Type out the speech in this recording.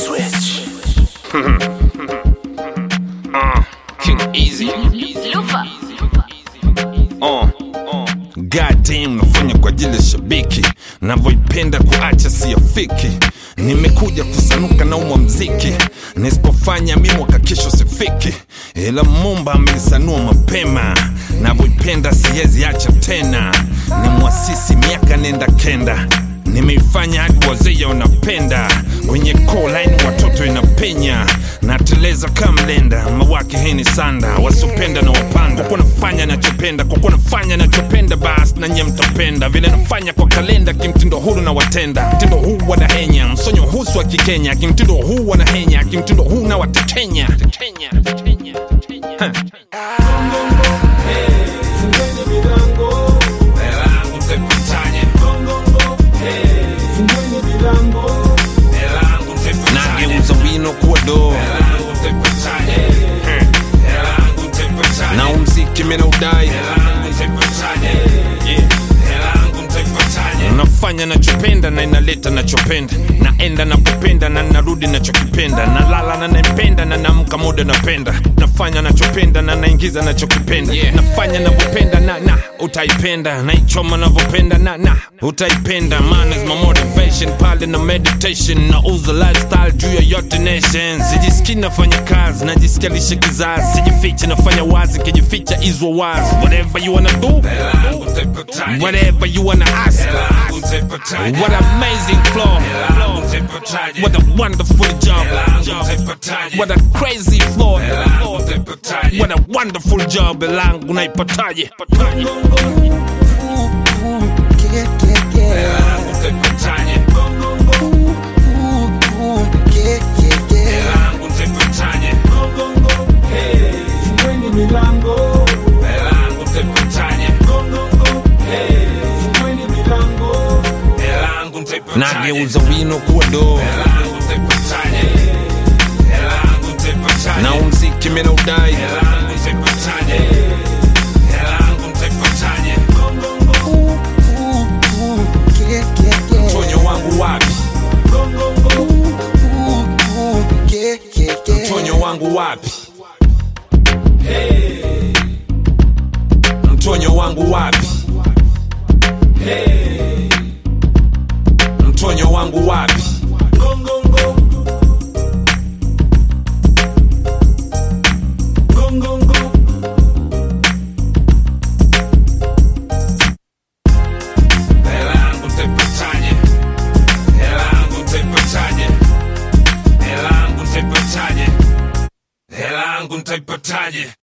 Switch. King Easy. Lufa. Goddamn, nafanya kwa ajili ya shabiki, navyoipenda kuacha siyafiki. Nimekuja kusanuka na umwa mziki, nisipofanya mimi mwaka kesho sifiki. Ila Mumba amenisanua mapema, navyoipenda siwezi acha tena. Ni mwasisi miaka nenda kenda, nimeifanya hadi wazee wanapenda. Kwenye call line watoto inapenya, nateleza kama mlenda. Mawake heni sanda, wasopenda na wapanda. Kwa nafanya nachopenda, kwa nafanya nachopenda, basi na nye mtapenda. Vile nafanya kwa kalenda, kimtindo huru na watenda. Mtindo huu wanahenya, msonyo husu wa kikenya. Kimtindo huu wanahenya, kimtindo huu na watekenya. Nageuza wino kuwa do, na umziki mina udai. Nafanya nachopenda na inaleta nachopenda. Naenda napopenda na narudi nachokipenda. Nalala na naipenda na naamka muda napenda. Nafanya nachopenda na naingiza nachokipenda. Nafanya navyopenda na utaipenda. Naichoma navyopenda na utaipenda. Man is my motivation, pale na meditation. Nauza lifestyle juu ya yote nation. Sijisikii nafanya kazi, najisikia lishe kizazi. Sijifiche nafanya wazi, kijificha izwa wazi. Whatever you wanna do, whatever you wanna ask. What amazing flow, what a wonderful job, what a crazy flow, what a wonderful job. Langu naipataje? Nageuza wino kuwa do, na umziki mina udai. Mtonyo wangu wapi? Mtonyo wangu wapi? Mtonyo wangu wapi? Mtonyo wangu wapi? Helangu ntaipataje?